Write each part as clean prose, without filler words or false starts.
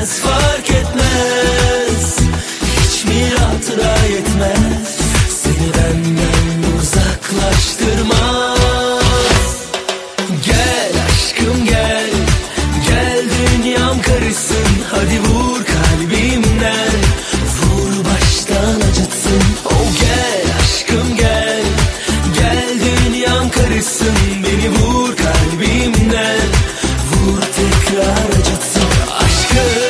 etmez, fark etmez. Hiç mi hatıra yetmez, seni benden uzaklaştırmaz. Gel aşkım gel, gel dünyam karışsın. Hadi vur kalbimden, vur baştan acıtsın. Oh gel aşkım gel, gel dünyam karışsın. Beni vur kalbimden, vur tekrar acıtsın. Aşkım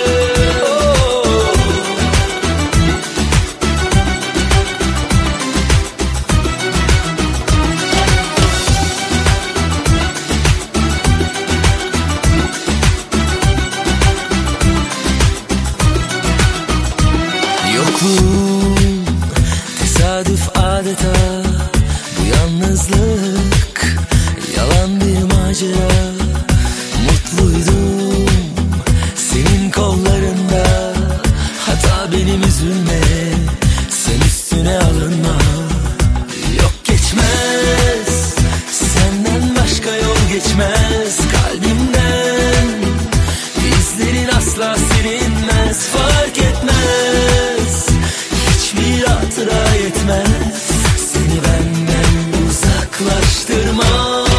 yokluğum tesadüf adeta, bu yalnızlık yalan bir macera. Mutluydum senin kollarında, hata benim, üzülme sen üstüne alınma. Yok geçmez, senden başka yol geçmez kalbimden. İzlerin asla silinmez, fark etmez. Hiçbir hatıra yetmez, seni benden uzaklaştırmaz.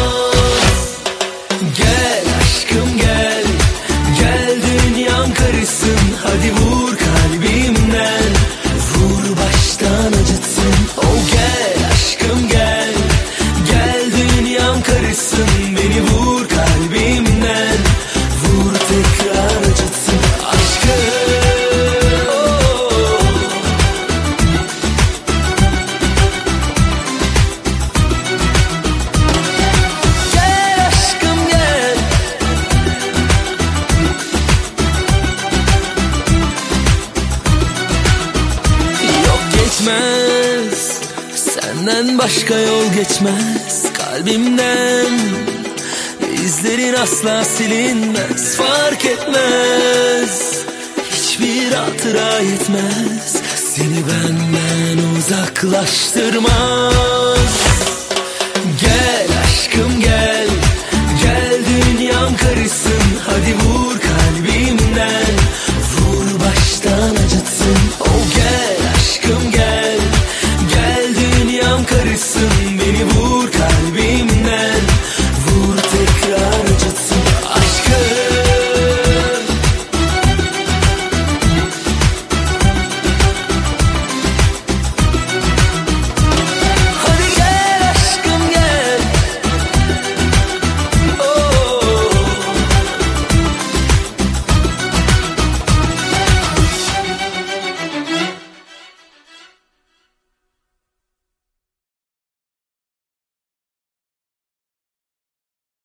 Gel aşkım gel, gel dünyam karışsın. Hadi vur kalbimden, vur baştan acıtsın. Oh gel aşkım gel, gel dünyam karışsın. Beni vur kalbimden, vur tekrar acıtsın. Aşkım gel aşkım gel. Yok geçmez, senden başka yol geçmez kalbimden. İzlerin asla silinmez, fark etmez. Hiçbir hatıra yetmez, seni benden uzaklaştırmaz. Gel aşkım gel, gel dünyam karışsın. Hadi vur